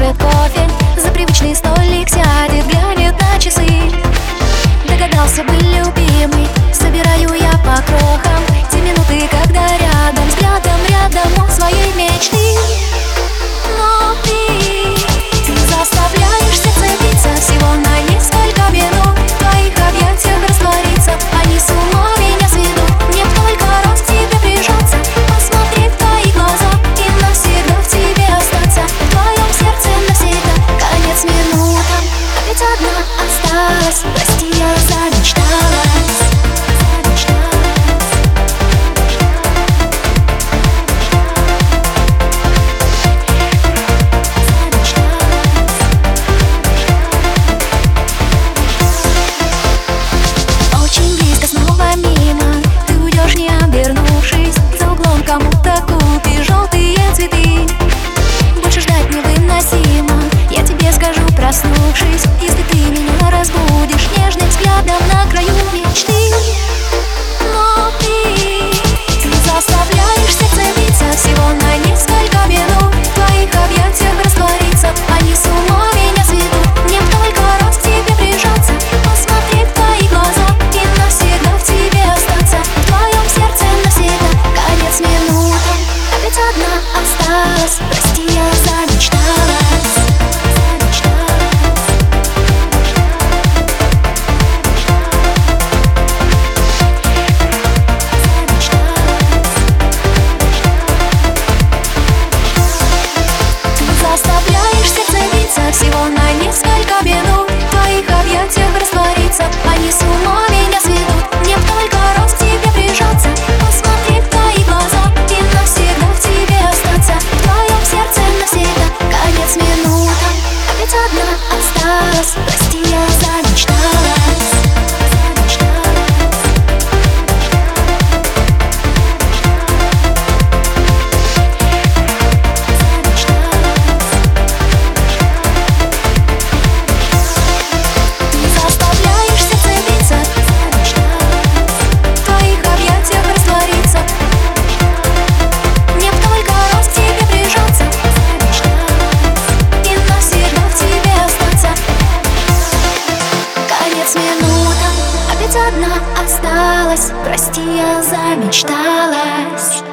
закажет кофе, за привычный столик сядет, глянет на часы. Догадался бы, любимый, собираю я по крохам те минуты, когда рядом, взглядом рядом у своей мечты. Но ты заставляешь сердце биться всего на несколько минут, в твоих объятиях раствориться, они с ума меня сведут. Мне только раз к тебе прижаться, посмотреть в твои глаза и навсегда в тебе остаться, в твоем сердце навсегда. Конец минутам, опять одна осталась, прости, я замечталась. Кому-то купи желтые цветы. Больше ждать невыносимо, я тебе скажу, проснувшись, если ты меня разбудишь нежным взглядом на краю мечты. Но ты заставляешь сердце биться всего на несколько минут, в твоих объятиях раствориться, они с ума меня сведут. Мне только раз к тебе прижаться, посмотреть в твои глаза и навсегда в тебе остаться, в твоем сердце навсегда. Конец минутам, опять одна осталась, прости, я замечталась. Заставляешь сердце биться всего на несколько минут, в твоих объятиях раствориться, они с ума меня сведут. Мне только раз к тебе прижаться, посмотреть в твои глаза и навсегда в тебе остаться, в твоем сердце навсегда. Конец минутам, опять одна осталась, прости, я замечталась. Минутам, опять одна осталась, прости, я замечталась.